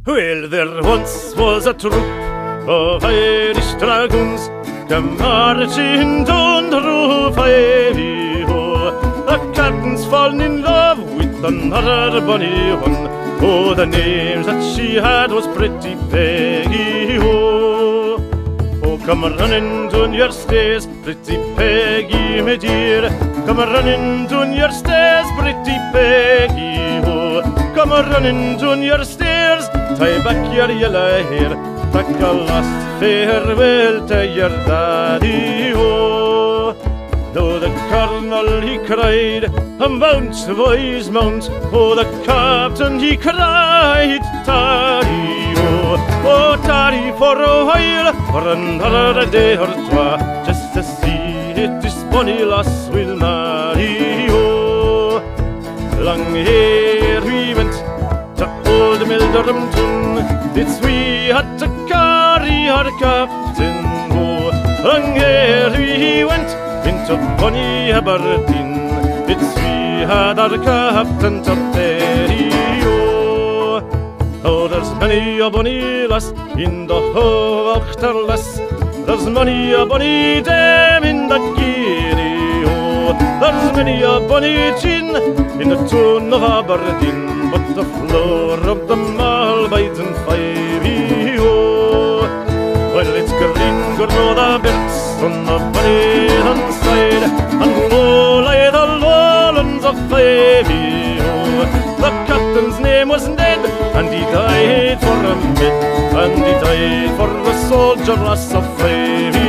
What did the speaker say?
Well, there once was a troop of Irish dragoons come marching down the roof, hi-ho. The captain's fallen in love with another bonny one. Oh, the names that she had was Pretty Peggy, oh. Oh, come running down your stairs, Pretty Peggy, my dear. Come running down your stairs, Pretty Peggy, oh. Come running down your stairs, tie back your yellow hair, take a last farewell to your daddy, oh. Though the colonel he cried, mount, boys, mount. Oh, the captain he cried, tarry, oh, tarry for a while, for another day or two, just to see if this bonny lass will marry, oh. Long ere we went to old Milderhamton, it's we had to carry our captain, oh. Long ere we went into bonny Aberdeen, it's we had our captain to bury, oh. Oh, there's many a bonny lass in the whole Achterlass, there's many a bonny dame in the Guinea, oh. There's many a bonny gin in the town of Aberdeen, but the floor of the mall bides in 5, oh. Well, it's Gringo, no the birds on the bonny side, and low lie the lowlands of 5, oh. The captain's name was Ned, and he died for a bit, and he died for the soldier lass of 5.